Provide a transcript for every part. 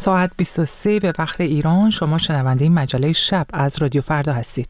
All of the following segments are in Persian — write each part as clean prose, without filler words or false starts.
ساعت 23 به وقت ایران. شما شنونده مجله شب از رادیو فردا هستید.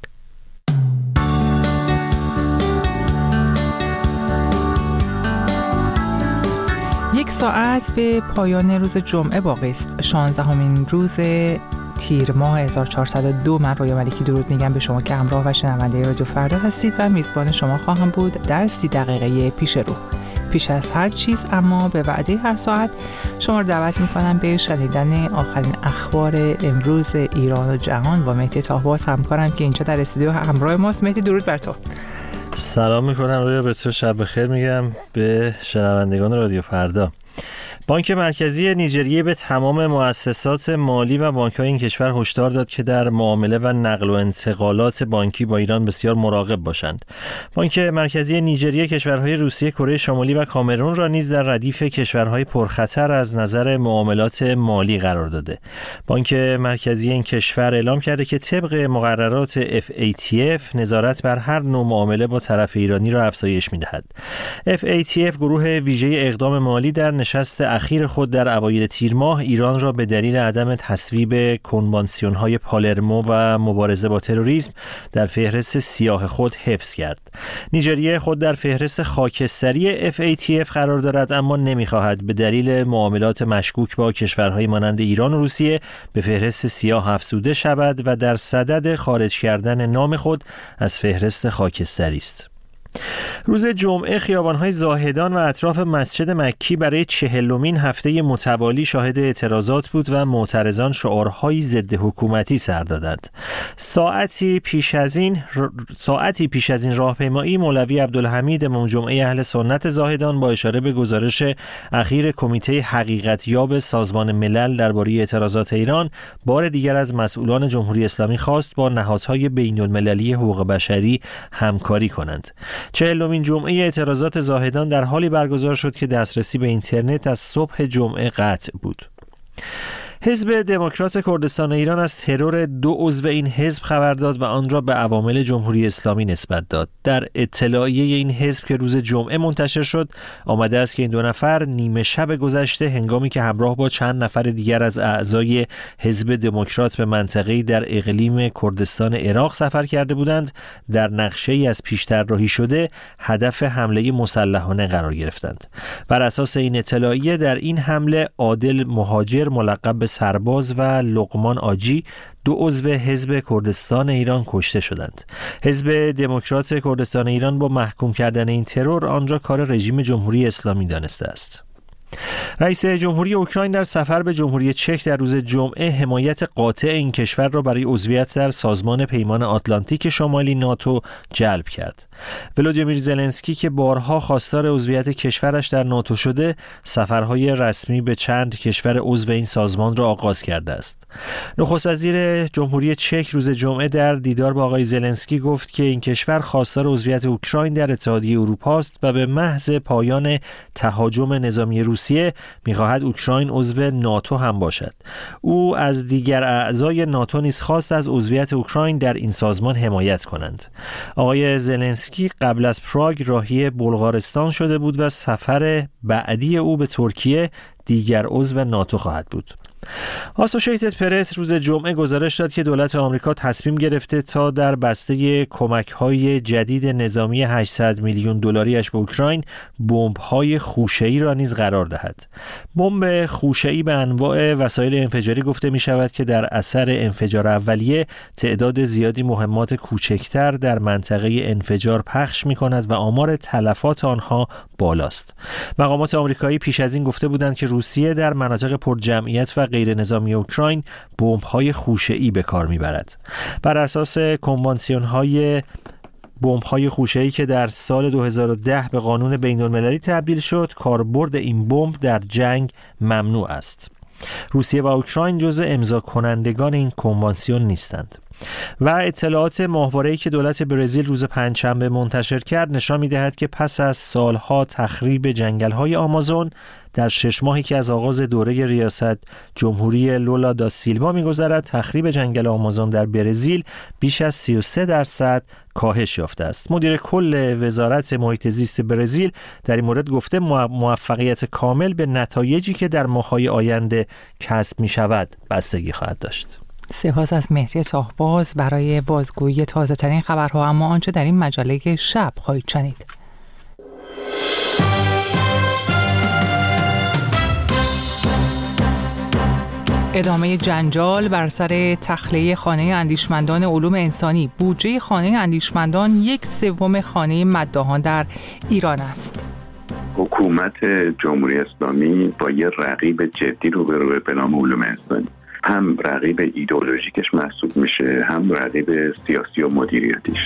یک ساعت به پایان روز جمعه باقی است. 16مین روز تیر ماه 1402. من رویا ملکی درود میگم به شما که همراه و شنونده رادیو فردا هستید و میزبان شما خواهم بود در 30 دقیقه پیش رو. پیش از هر چیز اما به وعده هر ساعت شما رو دعوت میکنم به شنیدن آخرین اخبار امروز ایران و جهان با مهدی طاهباز همکارم که اینجا در استودیو همراه ماست. مهدی درود بر تو. سلام میکنم رویا، به تو شب بخیر میگم، به شنوندگان رادیو فردا. بانک مرکزی نیجریه به تمام مؤسسات مالی و بانک‌های این کشور هشدار داد که در معامله و نقل و انتقالات بانکی با ایران بسیار مراقب باشند. بانک مرکزی نیجریه کشورهای روسیه، کره شمالی و کامرون را نیز در ردیف کشورهای پرخطر از نظر معاملات مالی قرار داده. بانک مرکزی این کشور اعلام کرده که طبق مقررات FATF نظارت بر هر نوع معامله با طرف ایرانی را افزایش می‌دهد. FATF گروه ویژه اقدام مالی در نشست اخیر خود در اوایل تیر ماه ایران را به دلیل عدم تصویب کنوانسیون‌های پالرمو و مبارزه با تروریسم در فهرست سیاه خود حفظ کرد. نیجریه خود در فهرست خاکستری FATF قرار دارد، اما نمی‌خواهد به دلیل معاملات مشکوک با کشورهای مانند ایران و روسیه به فهرست سیاه افزوده شود و در صدد خارج کردن نام خود از فهرست خاکستری است. روز جمعه خیابان‌های زاهدان و اطراف مسجد مکی برای 40مین هفته متوالی شاهد اعتراضات بود و معترضان شعارهای ضد حکومتی سر دادند. ساعتی پیش از این راهپیمایی مولوی عبدالحمید امام جمعه اهل سنت زاهدان با اشاره به گزارش اخیر کمیته حقیقتیاب سازمان ملل درباره اعتراضات ایران بار دیگر از مسئولان جمهوری اسلامی خواست با نهادهای بین‌المللی حقوق بشری همکاری کنند. 40مین جمعه اعتراضات زاهدان در حالی برگزار شد که دسترسی به اینترنت از صبح جمعه قطع بود. حزب دموکرات کردستان ایران از ترور 2 عضو این حزب خبر داد و آن را به عوامل جمهوری اسلامی نسبت داد. در اطلاعیه این حزب که روز جمعه منتشر شد آمده است که این 2 نفر نیمه شب گذشته هنگامی که همراه با چند نفر دیگر از اعضای حزب دموکرات به منطقه‌ای در اقلیم کردستان عراق سفر کرده بودند، در نقشه‌ای از پیش طراحی شده هدف حمله مسلحانه قرار گرفتند. بر اساس این اطلاعیه در این حمله عادل مهاجر ملقب سرباز و لقمان آجی 2 عضو حزب کردستان ایران کشته شدند. حزب دموکرات کردستان ایران با محکوم کردن این ترور آن را کار رژیم جمهوری اسلامی دانسته است. رئیس جمهوری اوکراین در سفر به جمهوری چک در روز جمعه حمایت قاطع این کشور را برای عضویت در سازمان پیمان آتلانتیک شمالی ناتو جلب کرد. ولودیمیر زلنسکی که بارها خواستار عضویت کشورش در ناتو شده، سفرهای رسمی به چند کشور عضو این سازمان را آغاز کرده است. نخست وزیر جمهوری چک روز جمعه در دیدار با آقای زلنسکی گفت که این کشور خواستار عضویت اوکراین در اتحادیه اروپا است و به محض پایان تهاجم نظامی روسیه می‌خواهد اوکراین عضو ناتو هم باشد. او از دیگر اعضای ناتو نیز خواست از عضویت اوکراین در این سازمان حمایت کنند. آقای زلنسکی قبل از پراگ راهی بلغارستان شده بود و سفر بعدی او به ترکیه دیگر عضو ناتو خواهد بود. آسوشیتد پرس روز جمعه گزارش داد که دولت آمریکا تصمیم گرفته تا در بسته کمک‌های جدید نظامی 800 میلیون دلاریش به اوکراین بمب‌های خوشه‌ای را نیز قرار دهد. بمب خوشه‌ای به انواع وسایل انفجاری گفته می‌شود که در اثر انفجار اولیه تعداد زیادی مهمات کوچکتر در منطقه انفجار پخش می‌کند و آمار تلفات آنها بالاست. مقامات آمریکایی پیش از این گفته بودند که روسیه در مناطق پرجمعیت و غیر نظامی اوکراین بمب‌های خوشه‌ای به کار می‌برد. بر اساس کنوانسیون‌های بمب‌های خوشه‌ای که در سال 2010 به قانون بین‌المللی تبدیل شد، کاربرد این بمب در جنگ ممنوع است. روسیه و اوکراین جزو امضا کنندگان این کنوانسیون نیستند. و اطلاعات ماهواره‌ای که دولت برزیل روز پنجشنبه منتشر کرد نشان می‌دهد که پس از سالها تخریب جنگل‌های آمازون در 6 ماهی که از آغاز دوره ریاست جمهوری لولا دا سیلوا می‌گذرد، تخریب جنگل آمازون در برزیل بیش از 33% کاهش یافته است. مدیر کل وزارت محیط زیست برزیل در این مورد گفته موفقیت کامل به نتایجی که در ماه‌های آینده کسب می‌شود بستگی خواهد داشت. سپاس از مهدی تاهباز برای بازگویی تازه‌ترین خبرها. اما آنچه در این مجله شب خواهید شنید: ادامه جنجال بر سر تخلیه خانه اندیشمندان علوم انسانی. بودجه خانه اندیشمندان 1/3 خانه مداحان در ایران است. حکومت جمهوری اسلامی با یه رقیب جدی روبروه به نام علوم انسانی. هم رقیب ایدئولوژیکش محسوب میشه، هم رقیب سیاسی و مدیریتیش.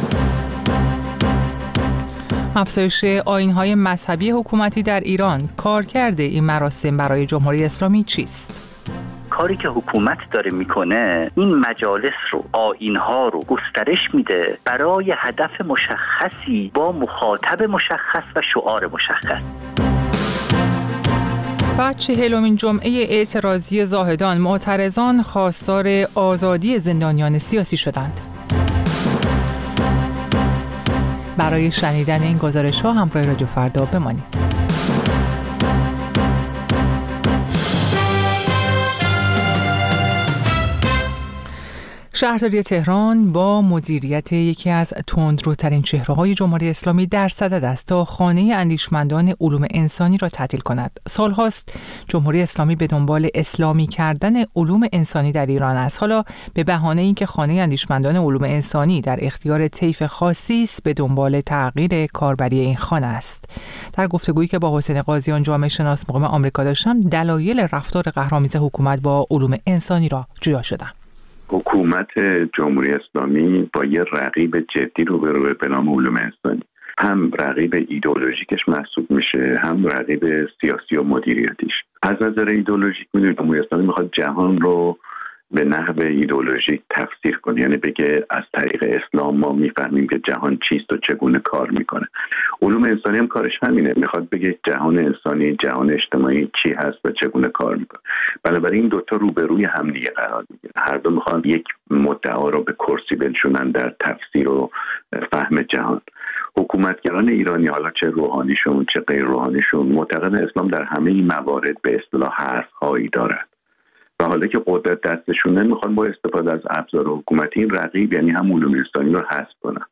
افزایش آیین‌های مذهبی حکومتی در ایران. کارکرد این مراسم برای جمهوری اسلامی چیست؟ کاری که حکومت داره میکنه این مجالس رو، آیین‌ها رو گسترش میده برای هدف مشخصی با مخاطب مشخص و شعار مشخص. بعد 40مین جمعه اعتراضی زاهدان. معترضان خواستار آزادی زندانیان سیاسی شدند. برای شنیدن این گزارش‌ها همراه رادیو فردا بمانید. شهرداری تهران با مدیریت یکی از تندروترین چهره‌های جمهوری اسلامی در صدد است تا خانه اندیشمندان علوم انسانی را تعطیل کند. سال‌هاست جمهوری اسلامی به دنبال اسلامی کردن علوم انسانی در ایران است. حالا به بهانه اینکه خانه اندیشمندان علوم انسانی در اختیار طیف خاصی است، به دنبال تغییر کاربری این خانه است. در گفتگویی که با حسین قاضیان جامعه شناس مقیم آمریکا داشتم، دلایل رفتار قهرآمیز حکومت با علوم انسانی را جویا شدم. حکومت جمهوری اسلامی با یه رقیب جدی روبروه به نام علوم انسانی. هم رقیب ایدئولوژیکش محسوب میشه، هم رقیب سیاسی و مدیریتیش. از نظر ایدئولوژیک میدونید جمهوری اسلامی میخواد جهان رو به نحو ایدئولوژیک تفسیر کنه، یعنی بگه از طریق اسلام ما میفهمیم که جهان چیست و چگونه کار میکنه. علوم انسانی هم کارش همینه، میخواد بگه جهان انسانی، جهان اجتماعی چی هست و چگونه کار میکنه. بنابراین این دوتا روبروی هم دیگه قرار میگیره. هر دو میخوان یک مدعا رو به کرسی بنشونن در تفسیر و فهم جهان. حکومتگران ایرانی، حالا چه روحانیشون چه غیر روحانیشون، معتقد اسلام در همه این موارد به اصطلاح حرف‌هایی دارد و حالا که قدرت دستشونه میخوان با استفاده از ابزار حکومتی این رقیب یعنی هم علوم انسانی رو حذف کنن.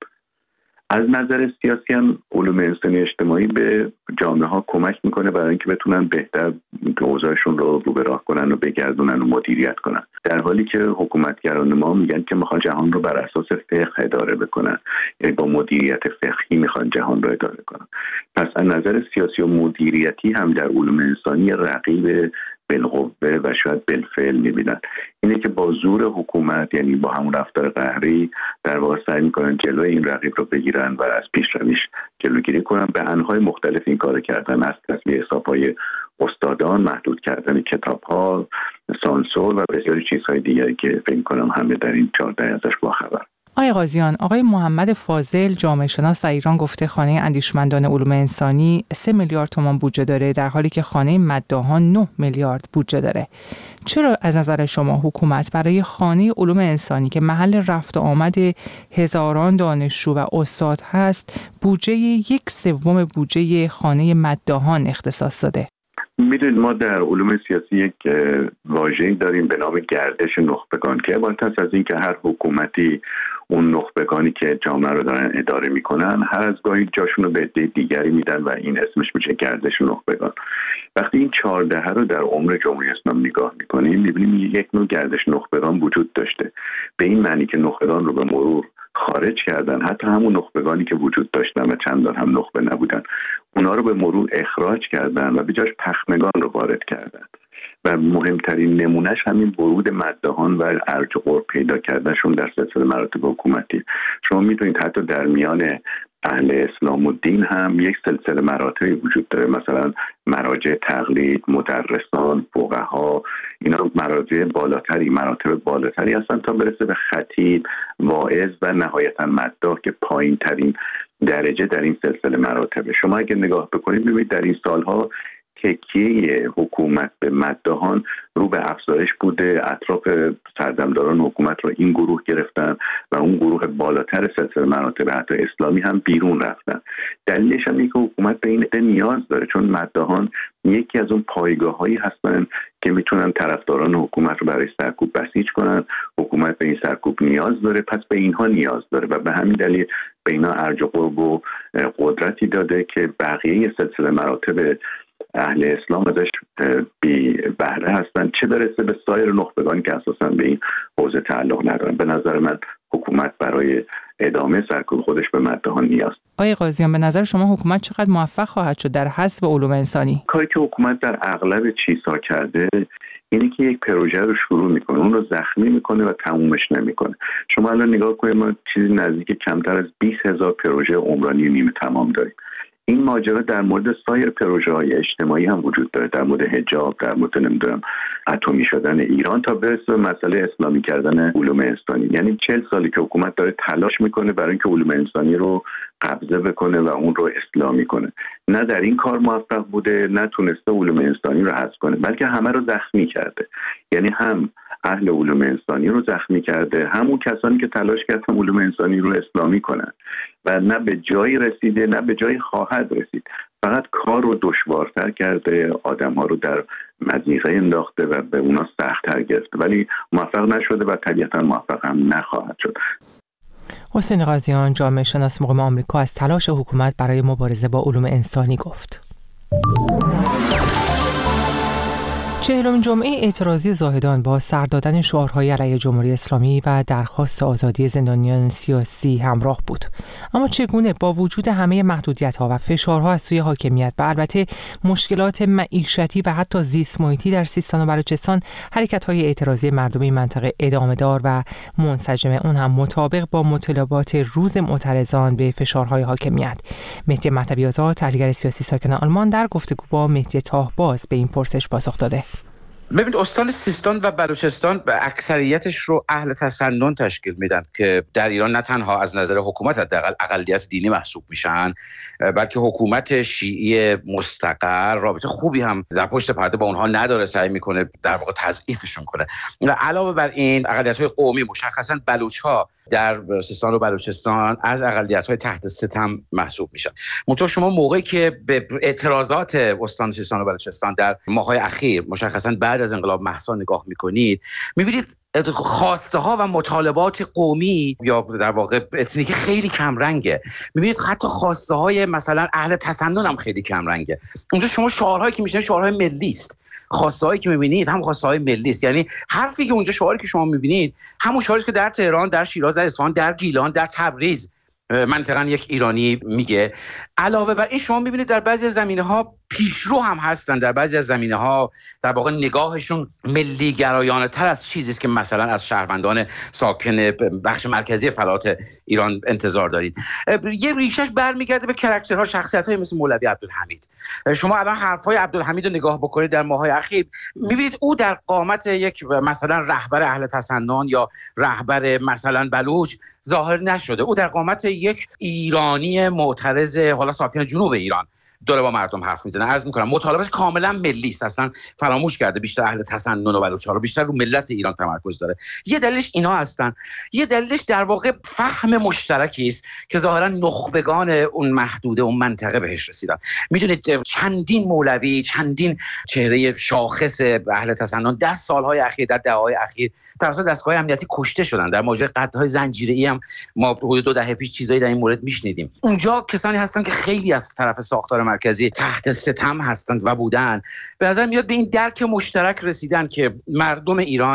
از نظر سیاسی هم علوم انسانی اجتماعی به جامعه ها کمک میکنه برای اینکه بتونن بهتر اوضاعشون رو به راه کنن و بگردونن و مدیریت کنن، در حالی که حکومتگران ما میگن که میخوان جهان رو بر اساس فقه اداره بکنن، یعنی با مدیریت فقهی میخوان جهان رو اداره کنن. پس از نظر سیاسی و مدیریتی هم در علوم انسانی رقیب بالقوه و شاید بالفعل میبینن. اینه که با زور حکومت، یعنی با همون رفتار قهری، در واقع سعی میکنن جلوی این رقیب رو بگیرن و از پیشرویش جلوگیری کنن. به انواع مختلف این کار کردن، از تصویه حساب‌های استادان، محدود کردن کتاب‌ها، سانسور و بسیاری چیزهای دیگری که فکر کنم همه در این 14 ازش باخبر. آقای قاضیان، آقای محمد فاضل جامعه شناس در ایران گفته خانه اندیشمندان علوم انسانی 3 میلیارد تومان بودجه داره، در حالی که خانه مداحان 9 میلیارد بودجه داره. چرا از نظر شما حکومت برای خانه علوم انسانی که محل رفت و آمد هزاران دانشجو و استاد هست، بودجه 1/3 بودجه خانه مداحان اختصاص داده؟ میدونید ما در علوم سیاسی یک واژه‌ای داریم به نام گردش نخبگان که عبارت است از این که هر حکومتی اون نخبگانی که جامعه رو دارن اداره میکنن هر از گاهی جاشون رو به عده دیگری میدن و این اسمش میشه گردش نخبگان. وقتی این 14 رو در عمر جمهوری اسلامی نگاه میکنیم میبینیم یک نوع گردش نخبگان وجود داشته، به این معنی که نخبگان رو به مرور خارج کردن، حتی همون نخبگانی که وجود داشتن و چندان هم نخبه نبودن اونا رو به مرور اخراج کردن و به جاش پخمگان رو وارد کردن و مهمترین نمونهش همین ورود مداحان و ارج و قرب پیدا کردنشون در سلسله مراتب حکومتی. شما میدونید حتی در میان اهل اسلام و دین هم یک سلسله مراتبی وجود داره. مثلا مراجع تقلید، مدرسان، فقها، اینا مراتب بالاتری هستن تا برسه به خطیب، واعظ و نهایتا مداح که پایین ترین درجه در این سلسله مراتبه. شما اگه نگاه بکنید ببینید در این سالها تکیه حکومت به مداحان رو به افزایش بوده. اطراف سردمداران حکومت رو این گروه گرفتن و اون گروه بالاتر سلسله مراتب حتی اسلامی هم بیرون رفتن. دلیلش هم اینه که حکومت به این نیاز داره، چون مداحان یکی از اون پایگاه‌هایی هستن که میتونن طرفداران حکومت رو برای سرکوب بسیج کنن. حکومت به این سرکوب نیاز داره، پس به اینها نیاز داره و به همین دلیل به اینا ارج و قرب و قدرتی داده که بقیه سلسله مراتب اهل اسلام ازش بی بهره هستن، چه برسه به سایر نخبگانی که اساساً به این حوزه تعلق ندارن. به نظر من حکومت برای ادامه سرکوب خودش به مداحان نیاز. آقای قاضیان، به نظر شما حکومت چقدر موفق خواهد شد در حذف علوم انسانی؟ کاری که حکومت در اغلب چیزها کرده اینه که یک پروژه رو شروع میکنه، اون رو زخمی میکنه و تمومش نمیکنه. شما الان نگاه کنید، ما چیزی نزدیک کمتر از 20,000 پروژه عمرانی نیمه تمام داریم. این ماجرا در مورد سایر پروژه‌های اجتماعی هم وجود داره، در مورد حجاب، در مورد نمیدونم اتمی شدن ایران تا برسه به مسئله اسلامی کردن علوم انسانی. یعنی 40 سالی که حکومت داره تلاش میکنه برای اینکه علوم انسانی رو قبضه بکنه و اون رو اسلامی کنه. نه در این کار موفق بوده، نه تونسته علوم انسانی رو حذف کنه، بلکه همه رو زخمی کرده. یعنی هم اهل علوم انسانی رو زخمی کرده، همون کسانی که تلاش کردن علوم انسانی رو اسلامی کنن و نه به جایی رسیده، نه به جایی خواهد رسید. فقط کار رو دشوارتر کرده، آدم‌ها رو در مضیقه انداخته و به اونا سخت‌تر گرفته، ولی موفق نشده و طبیعتاً موفق هم نخواهد شد. حسین قاضیان، جامعه شناس مقیم آمریکا، از تلاش حکومت برای مبارزه با علوم انسانی گفت. 40 جمعه اعتراضی زاهدان با سر دادن شعارهای علیه جمهوری اسلامی و درخواست آزادی زندانیان سیاسی همراه بود. اما چگونه با وجود همه محدودیت‌ها و فشارها از سوی حاکمیت و البته مشکلات معیشتی و حتی زیست محیطی در سیستان و بلوچستان، حرکت‌های اعتراضی مردم این منطقه ادامه دار و منسجم، اون هم مطابق با مطالبات روز معترضان به فشارهای حاکمیت؟ مهدی مهدوی آزاد، تحلیلگر سیاسی ساکن آلمان، در گفتگو با مهدی طاهباز به این پرسش پاسخ داده. ببینید، استان سیستان و بلوچستان به اکثریتش رو اهل تسنن تشکیل میدن که در ایران نه تنها از نظر حکومت حداقل اقلیت دینی محسوب میشن، بلکه حکومت شیعی مستقر رابطه خوبی هم در پشت پرده با اونها نداره، سعی میکنه در واقع تضعیفشون کنه. و علاوه بر این اقلیت‌های قومی، مشخصا بلوچ‌ها در سیستان و بلوچستان، از اقلیت‌های تحت ستم محسوب میشن. منتها شما موقعی که به اعتراضات استان سیستان و بلوچستان در ماه‌های اخیر، مشخصا بعد از انقلاب مهسا نگاه میکنید، میبینید خواسته ها و مطالبات قومی یا در واقع اتنیکی خیلی کم رنگه. میبینید حتی خواسته های مثلا اهل تسنن هم خیلی کم رنگه. اونجا شما شعارهایی که میشنید شعارهای ملی است، خواسته هایی که میبینید هم خواسته های ملی است. یعنی حرفی که اونجا، شعاری که شما میبینید همون شعاری که در تهران، در شیراز، در اصفهان، در گیلان، در تبریز منطقاً یک ایرانی میگه. علاوه بر این شما میبینید در بعضی زمینه‌ها پیشرو هم هستن، در بعضی از زمینه‌ها در واقع نگاهشون ملی گرایانه تر از چیزی است که مثلا از شهروندان ساکن بخش مرکزی فلات ایران انتظار دارید. یه ریشش برمیگرده به کاراکترها، شخصیت‌های مثل مولوی عبدالحمید. شما الان حرف‌های عبدالحمید رو نگاه بکنید در ماه‌های اخیر، می‌بینید او در قامت یک مثلا رهبر اهل تسنن یا رهبر مثلا بلوچ ظاهر نشده. او در قامت یک ایرانی معترض، حالا ساکن جنوب ایران، داره با مردم حرف میزنه. عرض میکنم مطالبش کاملا ملی است، اصلا فراموش کرده بیشتر اهل تسنن و بلوچ‌ها رو، بیشتر رو ملت ایران تمرکز داره. یه دلیلش اینا هستن، یه دلیلش در واقع فهم مشترکی است که ظاهرا نخبگان اون محدوده اون منطقه بهش رسیدن. میدونید چندین مولوی، چندین چهره شاخص اهل تسنن در سالهای اخیر، در دهه‌های اخیر توسط دستگاه امنیتی کشته شدن. در ماجرای قتل‌های زنجیره‌ای هم ما حدود 2 دهه پیش چیزایی در این مورد میشنیدیم. اونجا کسانی هستن که خیلی از طرف ساختار مرکزی تحت ستم هستند و بودن. به نظر میاد به این درک مشترک رسیدن که مردم ایران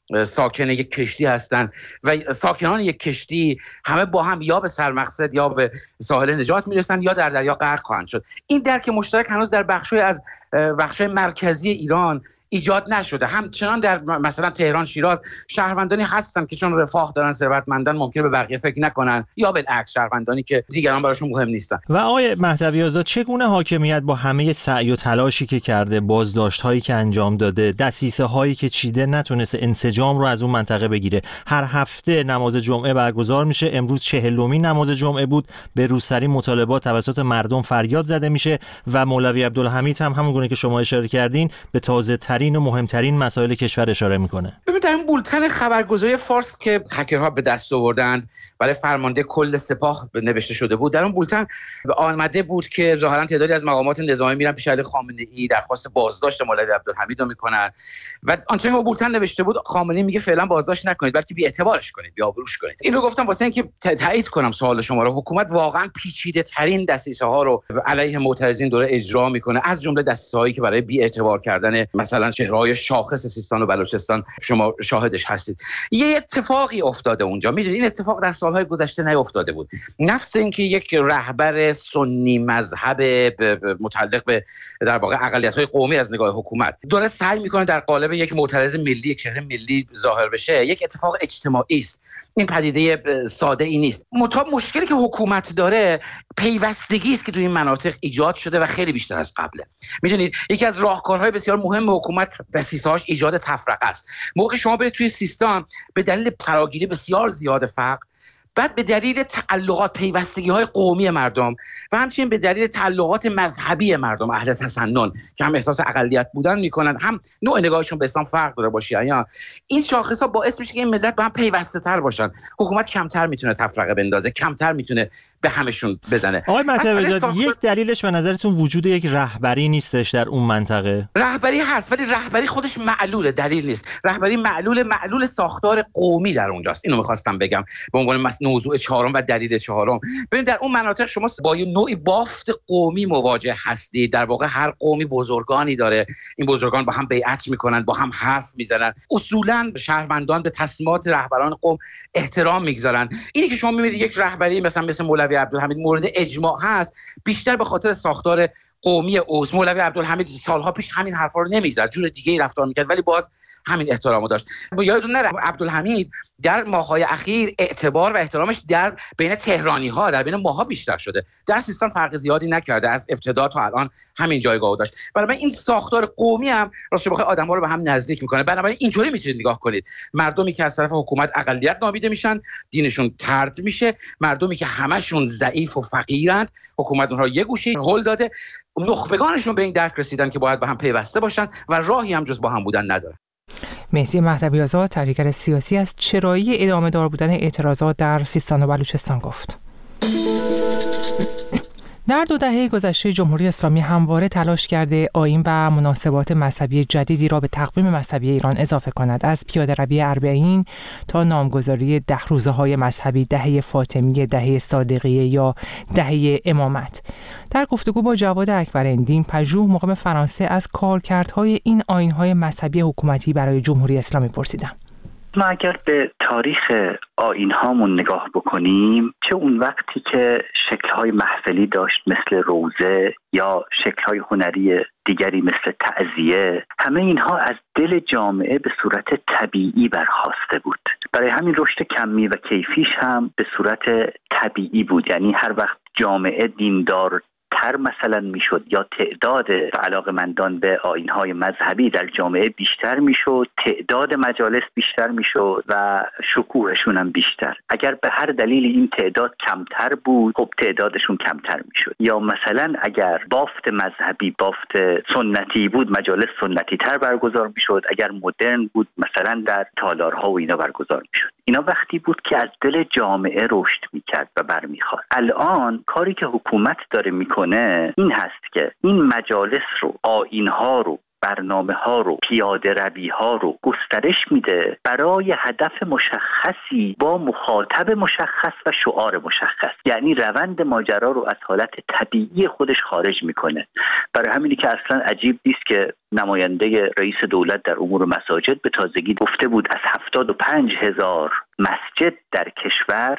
ساکن یک کشتی هستند و ساکنان یک کشتی همه با هم یا به سرمقصد یا به ساحل نجات میرسن یا در دریا غرق خواهند شد. این درک مشترک هنوز در بخش‌های مرکزی ایران ایجاد نشده. همچنان در مثلا تهران، شیراز شهروندانی هستن که چون رفاه دارن، ثروتمندان، ممکنه به بقیه فکر نکنن، یا بالعکس شهروندانی که دیگران براشون مهم نیستن. و آقای مهدوی آزاد، چگونه حاکمیت با همه سعی و تلاشی که کرده، بازداشت‌هایی که انجام داده، دسیسه‌هایی که چیده، نتونسته انسجام رو از اون منطقه بگیره؟ هر هفته نماز جمعه برگزار میشه. امروز 40مین نماز جمعه بود. به روسری مطالبات توسط مردم فریاد زده میشه و مولوی عبدالحمید هم همونگونه که شما اشاره کردین به تازه‌ترین و مهمترین مسائل کشور اشاره میکنه. ببین، در این بولتن خبرگزاری فارس که هکرها به دست آوردند برای فرمانده کل سپاه نوشته شده بود، در اون بولتن آمده بود که ظاهرا تعدادی از مقامات نظامی میرن پیش علی خامنه‌ای درخواست بازداشت مولوی عبدالحمید رو میکنن و آنچه که بولتن نوشته بود خامنه‌ای میگه فعلا بازداشت نکنید بلکه بی‌اعتبارش کنید، بی‌آبروش کنید. این رو گفتم واسه اینکه تایید کنم سوال شما رو. حکومت واقعا پیچیده ترین دسیسه ها رو علیه معترضین داره اجرا میکنه، از جمله دسیسه هایی که برای بی‌اعتبار کردن مثلا شهرهای شاخص سیستان و بلوچستان شما شاهدش هستید. یه اتفاقی افتاده اونجا، میدونید این اتفاق در سالهای گذشته نیفتاده بود. نفس اینکه یک رهبر سنی مذهب متعلق به در واقع اقلیت‌های قومی از نگاه حکومت داره سعی میکنه در قالب یک معترض ملی، یک شهر ملی ظاهر بشه، یک اتفاق اجتماعی است. این پدیده ساده ای نیست. مشکلی که حکومت داره پیوستگی است که تو این مناطق ایجاد شده و خیلی بیشتر از قبله. میدونید یکی از راهکارهای بسیار مهم حکومت دسیسه‌هاش ایجاد تفرقه است. موقع شما برید توی سیستان به دلیل فراگیری بسیار زیاد فقر، بعد به دلیل تعلقات پیوستگی‌های قومی مردم و همچنین به دلیل تعلقات مذهبی مردم اهل تسنن که هم احساس اقلیت بودن میکنن، هم نوع نگاهشون به اسلام فرق داره با شیعیان، این شاخص‌ها باعث میشه که این ملت با هم پیوسته‌تر باشن. حکومت کمتر میتونه تفرقه بندازه، کمتر میتونه به همشون بزنه. آقای مهدوی آزاد، یک دلیلش به نظرتون وجود یک رهبری نیستش در اون منطقه؟ رهبری هست ولی رهبری خودش معلوله، دلیل نیست. رهبری معلول ساختار قومی در اونجاست. اینو می‌خواستم بگم به عنوان موضوع چهارم و دلیل چهارم. ببین در اون مناطق شما با یه نوعی بافت قومی مواجه هستید. در واقع هر قومی بزرگانی داره، این بزرگان با هم بیعت میکنن، با هم حرف میزنن، اصولاً شهروندان به تصمیمات رهبران قوم احترام میگذارن. اینی که شما میبینید یک رهبری مثل مولوی عبدالحمید مورد اجماع هست، بیشتر به خاطر ساختار قومی اوست. مولوی عبدالحمید سالها پیش همین حرفا رو نمیزد، جور دیگه ای رفتار میکرد ولی باز همین احترامو داشت. یادتون نره عبدالحمید در ماه‌های اخیر اعتبار و احترامش در بین تهرانی‌ها، در بین ماها بیشتر شده. در سیستان فرق زیادی نکرده، از ابتدا تا الان همین جایگاهو داشت. بنابراین این ساختار قومی هم راستش بخوای آدم‌ها رو به هم نزدیک میکنه. بنابراین اینطوری میتونید نگاه کنید، مردمی که از طرف حکومت اقلیت نامیده میشن، دینشون طرد میشه، مردمی که همشون ضعیف و فقیرند، حکومت اونها یه گوشه هول داده، نخبگانشون به این درک رسیدن که باید به هم پیوسته باشن و راهی هم جز با هم بودن نداره. مهدی مهدوی آزاد، تحلیلگر سیاسی، از چرایی ادامه دار بودن اعتراضات در سیستان و بلوچستان گفت. در 2 دهه گذشته جمهوری اسلامی همواره تلاش کرده آیین و مناسبات مذهبی جدیدی را به تقویم مذهبی ایران اضافه کند، از پیاده‌روی اربعین تا نامگذاری 10 روزه‌های مذهبی، دهه فاطمیه، دهه صادقیه یا دهه امامت. در گفتگو با جواد اکبرندین پژوه مقیم فرانسه از کارکردهای این آیین‌های مذهبی حکومتی برای جمهوری اسلامی پرسیدم. ما اگر به تاریخ آیین هامون نگاه بکنیم، چه اون وقتی که شکل‌های محفلی داشت مثل روزه یا شکل‌های هنری دیگری مثل تعزیه، همه اینها از دل جامعه به صورت طبیعی برخاسته بود. برای همین رشد کمی و کیفیش هم به صورت طبیعی بود. یعنی هر وقت جامعه دیندار تر مثلا میشد یا تعداد علاقمندان به آیین‌های مذهبی در جامعه بیشتر میشد، تعداد مجالس بیشتر میشد و شکوهشون هم بیشتر. اگر به هر دلیل این تعداد کمتر بود، خب تعدادشون کمتر میشد. یا مثلا اگر بافت مذهبی بافت سنتی بود، مجالس سنتی تر برگزار میشد. اگر مدرن بود، مثلا در تالارها و اینا برگزار میشد. اینا وقتی بود که از دل جامعه رشد میکرد و برمیخواست. الان کاری که حکومت داره میکنه این هست که این مجالس رو، آیین‌ها رو برنامه ها رو، پیاده روی ها رو گسترش میده برای هدف مشخصی با مخاطب مشخص و شعار مشخص. یعنی روند ماجرا رو از حالت طبیعی خودش خارج میکنه. برای همینی که اصلا عجیب نیست که نماینده رئیس دولت در امور مساجد به تازگی گفته بود از 75,000 مسجد در کشور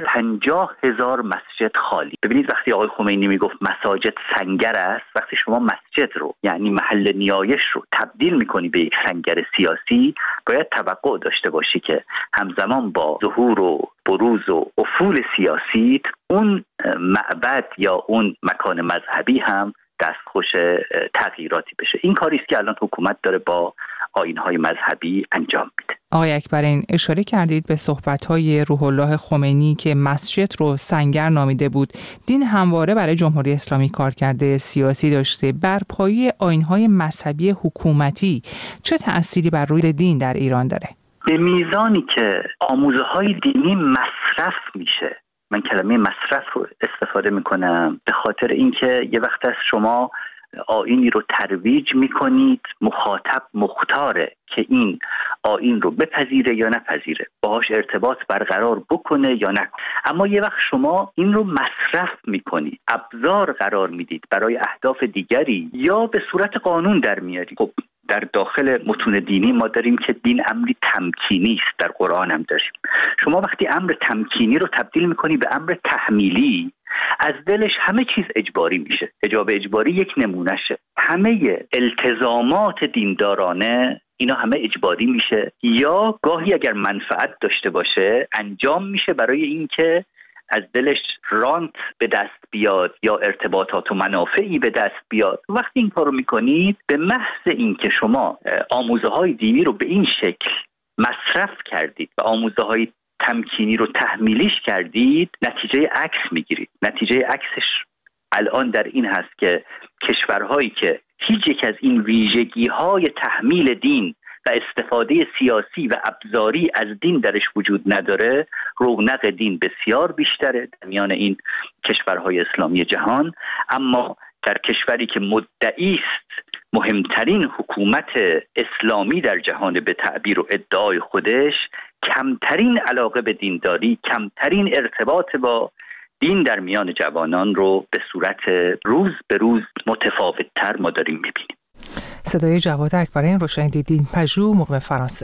50,000 مسجد خالی. ببینید وقتی آقای خمینی میگفت مساجد سنگر است، وقتی شما مسجد رو یعنی محل نیایش رو تبدیل میکنی به یک سنگر سیاسی، باید توقع داشته باشی که همزمان با ظهور و بروز و افول سیاسی اون معبد یا اون مکان مذهبی هم دستخوش تغییراتی بشه. این کاری است که الان حکومت داره با آیین‌های مذهبی انجام میده. آقای اکبرین، اشاره کردید به صحبت‌های روح الله خمینی که مسجد رو سنگر نامیده بود. دین همواره برای جمهوری اسلامی کارکرد سیاسی داشته. بر پایه آیین‌های مذهبی حکومتی چه تأثیری بر روی دین در ایران داره؟ به میزانی که آموزه‌های دینی مصرف میشه، من کلمه مصرف رو استفاده میکنم به خاطر اینکه یه وقت از شما آیینی رو ترویج میکنید، مخاطب مختاره که این آیین رو بپذیره یا نپذیره، باهاش ارتباط برقرار بکنه یا نکنه. اما یه وقت شما این رو مصرف میکنید، ابزار قرار میدید برای اهداف دیگری یا به صورت قانون در میارید. خب در داخل متون دینی ما داریم که دین امری تمکینی است، در قرآن هم داریم. شما وقتی امر تمکینی رو تبدیل میکنی به امر تحمیلی، از دلش همه چیز اجباری میشه. حجاب اجباری یک نمونهشه. همه التزامات دیندارانه اینا همه اجباری میشه یا گاهی اگر منفعت داشته باشه انجام میشه برای اینکه از دلش رانت به دست بیاد یا ارتباطات و منافعی به دست بیاد. وقتی این کارو میکنید به محض اینکه شما آموزه‌های دینی رو به این شکل مصرف کردید و آموزه‌های تمکینی رو تحمیلیش کردید، نتیجه عکس میگیرید. نتیجه عکسش الان در این هست که کشورهایی که هیچ یک از این ویژگی‌های تحمیل دین و استفاده سیاسی و ابزاری از دین درش وجود نداره، رونق دین بسیار بیشتره در میان این کشورهای اسلامی جهان. اما در کشوری که مدعی است مهمترین حکومت اسلامی در جهان به تعبیر و ادعای خودش، کمترین علاقه به دینداری، کمترین ارتباط با دین در میان جوانان رو به صورت روز به روز متفاوت‌تر ما داریم می‌بینیم. صدای جواد اکبرین رو شنیدین. پژو، مقیم فرانسه.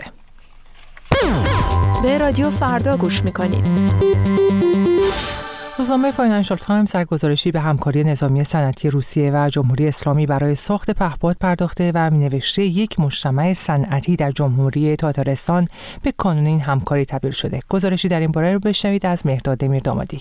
به رادیو فردا گوش می‌کنید. روزنامه فاینانشال تایمز در گزارشی به همکاری نظامی صنعتی روسیه و جمهوری اسلامی برای ساخت پهپاد پرداخته و می‌نوشته یک مجتمع صنعتی در جمهوری تاتارستان به کانون این همکاری تبدیل شده. گزارشی در این باره رو بشنوید از مهرداد میردامادی.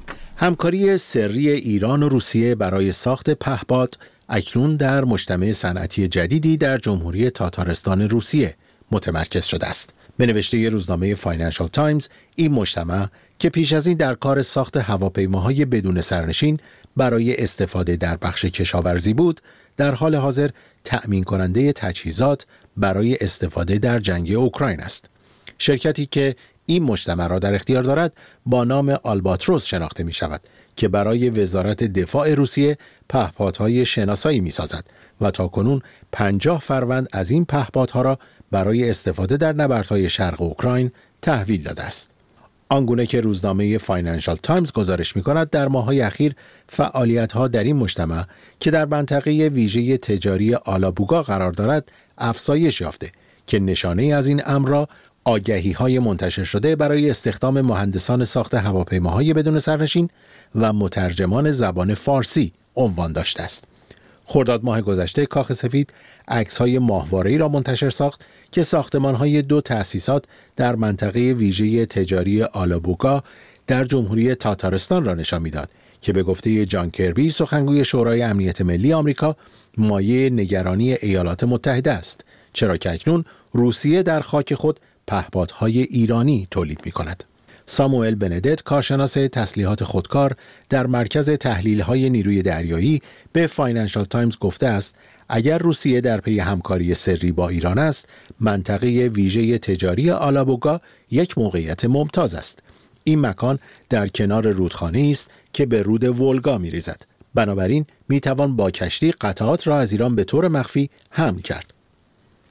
همکاری سری ایران و روسیه برای ساخت پهپاد اکنون در مجتمع صنعتی جدیدی در جمهوری تاتارستان روسیه متمرکز شده است. به نوشته روزنامه فاینانشال تایمز، این مجتمع که پیش از این در کار ساخت هواپیماهای بدون سرنشین برای استفاده در بخش کشاورزی بود، در حال حاضر تأمین کننده تجهیزات برای استفاده در جنگ اوکراین است. شرکتی که این مجتمع را در اختیار دارد با نام آلباتروس شناخته می شود که برای وزارت دفاع روسیه پهپادهای شناسایی می سازد و تاکنون 50 فروند از این پهپادها را برای استفاده در نبردهای شرق اوکراین تحویل داده است. آنگونه که روزنامه فاینانشال تایمز گزارش می کند، در ماه‌های اخیر فعالیت‌ها در این مجتمع که در منطقه ویژه تجاری آلابوگا قرار دارد افزایش یافته که نشانه از این امر را آگهی‌های منتشر شده برای استخدام مهندسان ساخت هواپیماهای بدون سرنشین و مترجمان زبان فارسی عنوان داشته است. خرداد ماه گذشته کاخ سفید عکس‌های ماهواره‌ای را منتشر ساخت که ساختمان‌های 2 تأسیسات در منطقه ویژه تجاری آلابوگا در جمهوری تاتارستان را نشان می‌داد که به گفته جان کربی، سخنگوی شورای امنیت ملی آمریکا، مایه نگرانی ایالات متحده است، چرا که اکنون روسیه در خاک خود پهپادهای ایرانی تولید می‌کند. ساموئل بندت، کارشناس تسلیحات خودکار در مرکز تحلیل‌های نیروی دریایی، به فاینانشال تایمز گفته است اگر روسیه در پی همکاری سری با ایران است، منطقه ویژه تجاری آلابوگا یک موقعیت ممتاز است. این مکان در کنار رودخانه است که به رود ولگا می‌ریزد. بنابراین می‌توان با کشتی قطعات را از ایران به طور مخفی حمل کرد.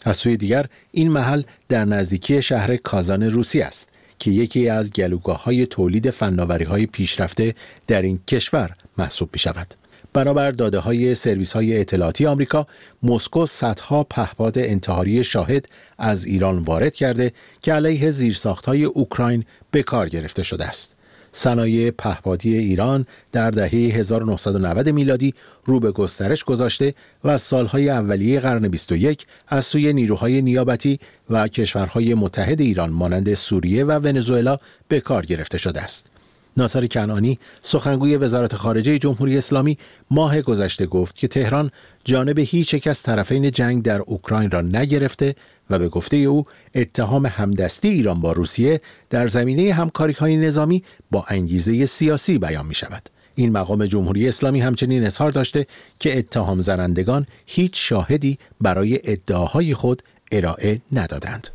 از سوی دیگر این محل در نزدیکی شهر کازان روسیه است که یکی از گلوگاه‌های تولید فناوری‌های پیشرفته در این کشور محسوب می‌شود. بنابر داده‌های سرویس‌های اطلاعاتی آمریکا، مسکو صدها پهپاد انتحاری شاهد از ایران وارد کرده که علیه زیرساخت‌های اوکراین به کار گرفته شده است. صنایع پهپادی ایران در دهه 1990 میلادی رو به گسترش گذاشته و از سالهای اولیه قرن 21 از سوی نیروهای نیابتی و کشورهای متحد ایران مانند سوریه و ونزوئلا به کار گرفته شده است. ناصر کنعانی، سخنگوی وزارت خارجه جمهوری اسلامی، ماه گذشته گفت که تهران جانب هیچ یک از طرفین جنگ در اوکراین را نگرفته و به گفته او اتهام همدستی ایران با روسیه در زمینه همکاری‌های نظامی با انگیزه سیاسی بیان می شود. این مقام جمهوری اسلامی همچنین اظهار داشته که اتهام زنندگان هیچ شاهدی برای ادعاهای خود ارائه ندادند.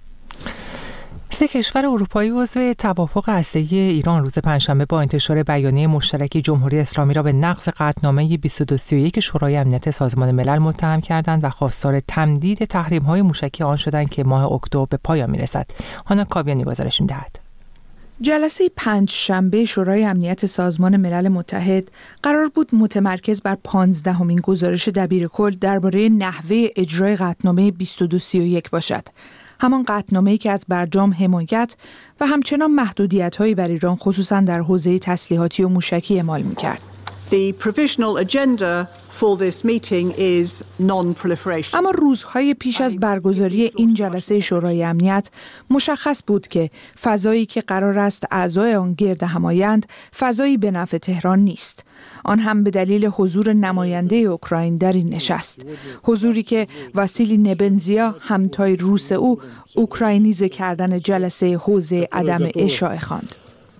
3 کشور اروپایی عضو توافق هسته‌ای ایران روز پنجشنبه با انتشار بیانیه مشترک جمهوری اسلامی را به نقض قطعنامه 2231 شورای امنیت سازمان ملل متهم کردند و خواستار تمدید تحریم‌های موشکی آن شدند که ماه اکتبر به پایان می‌رسد. هانا کاویانی گزارش می‌دهد. جلسه پنجشنبه شورای امنیت سازمان ملل متحد قرار بود متمرکز بر 15مین گزارش دبیرکل درباره نحوه اجرای قطعنامه 2231 باشد. همان قطعنامه‌ای که از برجام حمایت و همچنان محدودیت‌هایی بر ایران خصوصاً در حوزه تسلیحاتی و موشکی اعمال می‌کرد. The provisional agenda for this meeting is non-proliferation. اما روزهای پیش از برگزاری این جلسه شورای امنیت مشخص بود که فضایی که قرار است اعضای آن گرد هم آیند فضایی به نفع تهران نیست. آن هم به دلیل حضور نماینده اوکراین در این نشست. حضوری که واسیلی نبنزیا همتای روس او اوکراینیزه کردن جلسه حوزه عدم اشاعه خواند.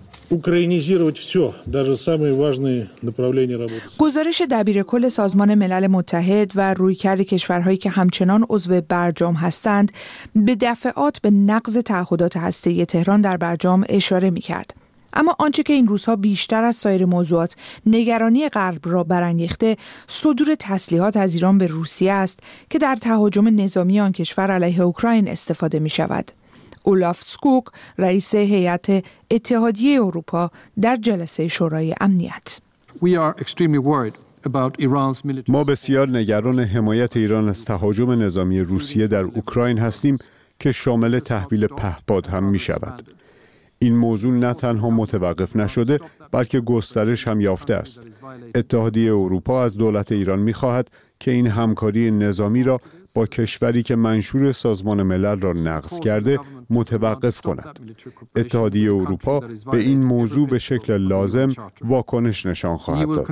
گزارش دبیرکل سازمان ملل متحد و رویکرد کشورهایی که همچنان عضو برجام هستند به دفعات به نقض تعهدات هسته‌ای تهران در برجام اشاره می‌کرد. اما آنچه که این روزها بیشتر از سایر موضوعات نگرانی غرب را برانگیخته صدور تسلیحات از ایران به روسیه است که در تهاجم نظامی آن کشور علیه اوکراین استفاده می‌شود. اولاف سکوک، رئیس هیئت اتحادیه اروپا در جلسه شورای امنیت: ما بسیار نگران حمایت ایران از تهاجم نظامی روسیه در اوکراین هستیم که شامل تحویل پهپاد هم می شود. این موضوع نه تنها متوقف نشده بلکه گسترش هم یافته است. اتحادیه اروپا از دولت ایران می خواهد که این همکاری نظامی را با کشوری که منشور سازمان ملل را نقض کرده متوقف کند. اتحادیه اروپا به این موضوع به شکل لازم واکنش نشان خواهد داد.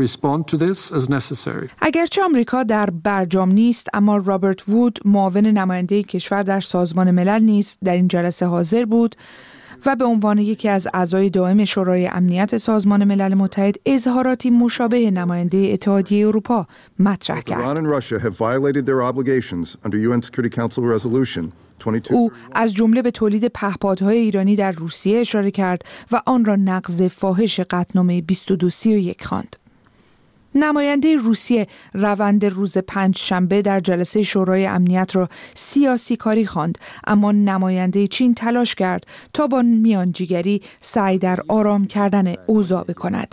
اگرچه آمریکا در برجام نیست، اما رابرت وود، معاون نماینده کشور در سازمان ملل نیز در این جلسه حاضر بود و به عنوان یکی از اعضای دائم شورای امنیت سازمان ملل متحد اظهاراتی مشابه نماینده اتحادیه اروپا مطرح کرد. او از جمله به تولید پهپادهای ایرانی در روسیه اشاره کرد و آن را نقض فاحش قطعنامه 2231 خواند. نماینده روسیه روند روز پنجشنبه در جلسه شورای امنیت را سیاسی کاری خواند، اما نماینده چین تلاش کرد تا با میانجیگری سعی در آرام کردن اوضاع بکند.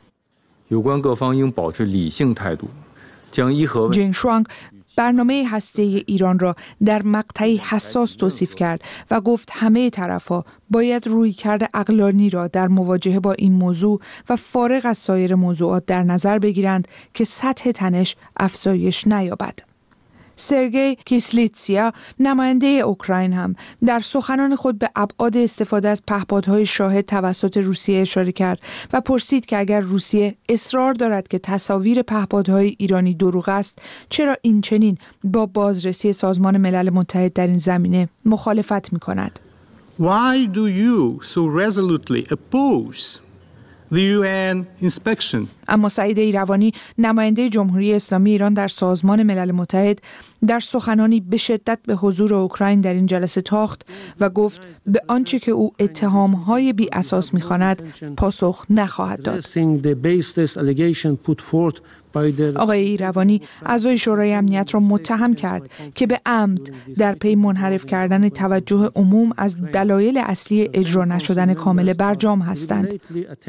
جنگ شوانگ برنامه هسته‌ای ایران را در مقطعی حساس توصیف کرد و گفت همه طرف‌ها باید رویکرد عقلانی را در مواجهه با این موضوع و فارغ از سایر موضوعات در نظر بگیرند که سطح تنش افزایش نیابد. سرگئی کیسلیتسیا، نماینده اوکراین، هم در سخنان خود به ابعاد استفاده از پهپادهای شاهد توسط روسیه اشاره کرد و پرسید که اگر روسیه اصرار دارد که تصاویر پهپادهای ایرانی دروغ است، چرا این چنین با بازرسی سازمان ملل متحد در این زمینه مخالفت می‌کند؟ Why do you so resolutely oppose the UN inspection? اما سعید ایروانی، نماینده جمهوری اسلامی ایران در سازمان ملل متحد، در سخنانی به شدت به حضور اوکراین در این جلسه تاخت و گفت به آنچه که او اتهام‌های بی اساس می‌خواند پاسخ نخواهد داد. آقای ایروانی اعضای شورای امنیت را متهم کرد که به عمد در پی منحرف کردن توجه عموم از دلایل اصلی اجرا نشدن کامل برجام هستند.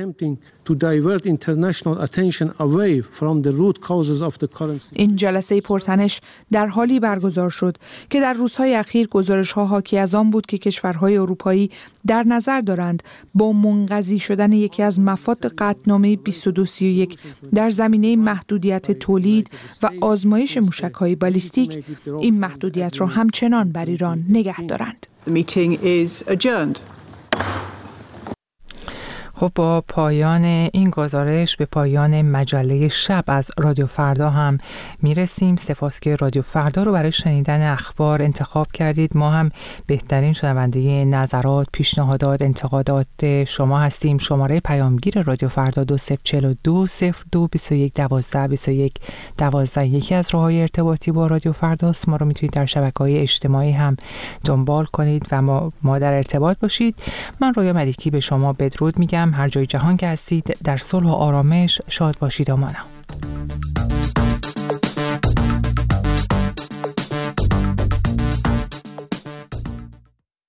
این جلسه پرتنش در حالی برگزار شد که در روزهای اخیر گزارش‌ها حاکی از آن بود که کشورهای اروپایی در نظر دارند با منقضی شدن یکی از مفاد قطعنامه 2231 در زمینه محدودیت تولید و آزمایش موشک‌های بالیستیک این محدودیت را همچنان بر ایران نگه دارند. خب با پایان این گزارش به پایان مجله شب از رادیو فردا هم میرسیم. سپاس که رادیو فردا رو برای شنیدن اخبار انتخاب کردید. ما هم بهترین شنونده نظرات، پیشنهادات، انتقادات شما هستیم. شماره پیامگیر رادیو فردا 2042 02 21 12 21 12 یکی از راه‌های ارتباطی با رادیو فرداست. ما رو میتونید در شبکه‌های اجتماعی هم دنبال کنید و ما در ارتباط باشید. من رویا ملیکی به شما بدرود میگم. هر جای جهان که هستید در صلح و آرامش شاد باشید. آمانا.